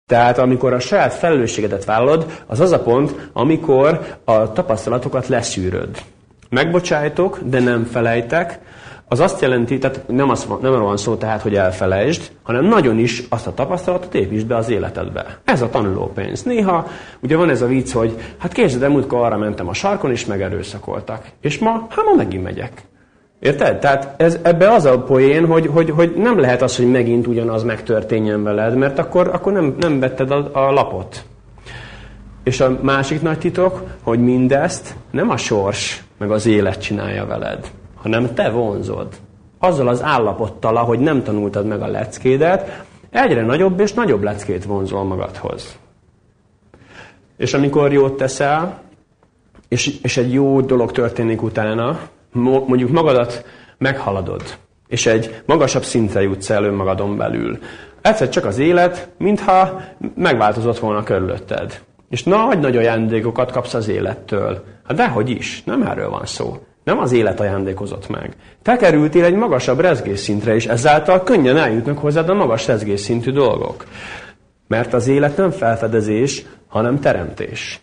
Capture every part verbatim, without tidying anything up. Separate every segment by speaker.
Speaker 1: Tehát amikor a saját felelősségedet vállalod, az az a pont, amikor a tapasztalatokat leszűröd. Megbocsájtok, de nem felejtek. Az azt jelenti, tehát nem, az, nem arról van szó tehát, hogy elfelejtsd, hanem nagyon is azt a tapasztalatot építsd be az életedbe. Ez a tanulópénz. Néha ugye van ez a vicc, hogy hát képzeld el, múltkor arra mentem a sarkon, és megerőszakoltak. És ma, hát ma megint megyek. Érted? Tehát ez, ebbe az a poén, hogy, hogy, hogy nem lehet az, hogy megint ugyanaz megtörténjen veled, mert akkor, akkor nem, nem vetted a, a lapot. És a másik nagy titok, hogy mindezt nem a sors, meg az élet csinálja veled, hanem te vonzod. Azzal az állapottal, ahogy nem tanultad meg a leckédet, egyre nagyobb és nagyobb leckét vonzol magadhoz. És amikor jót teszel, és, és egy jó dolog történik utána, mondjuk magadat meghaladod, és egy magasabb szintre jutsz el önmagadon belül. Egyszer csak az élet, mintha megváltozott volna körülötted. És nagy-nagy ajándékokat kapsz az élettől. Hát dehogy is, nem erről van szó. Nem az élet ajándékozott meg. Te kerültél egy magasabb rezgésszintre, és ezáltal könnyen eljutnak hozzád a magas rezgésszintű dolgok. Mert az élet nem felfedezés, hanem teremtés.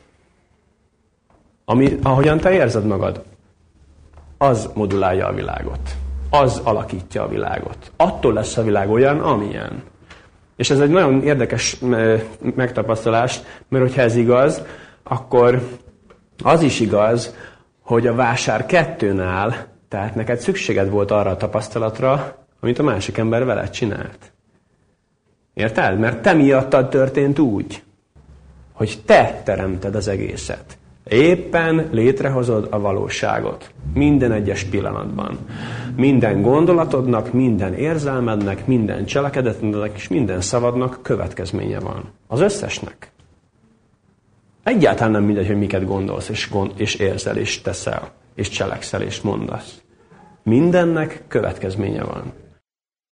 Speaker 1: Ami, ahogyan te érzed magad, az modulálja a világot. Az alakítja a világot. Attól lesz a világ olyan, amilyen. És ez egy nagyon érdekes megtapasztalás, mert hogyha ez igaz, akkor az is igaz, hogy a vásár kettőnál, tehát neked szükséged volt arra a tapasztalatra, amit a másik ember veled csinált. Érted? Mert te miattad történt úgy, hogy te teremted az egészet. Éppen létrehozod a valóságot. Minden egyes pillanatban. Minden gondolatodnak, minden érzelmednek, minden cselekedetnek és minden szavadnak következménye van. Az összesnek. Egyáltalán nem mindegy, hogy miket gondolsz, és, gond, és érzel, és teszel, és cselekszel, és mondasz. Mindennek következménye van.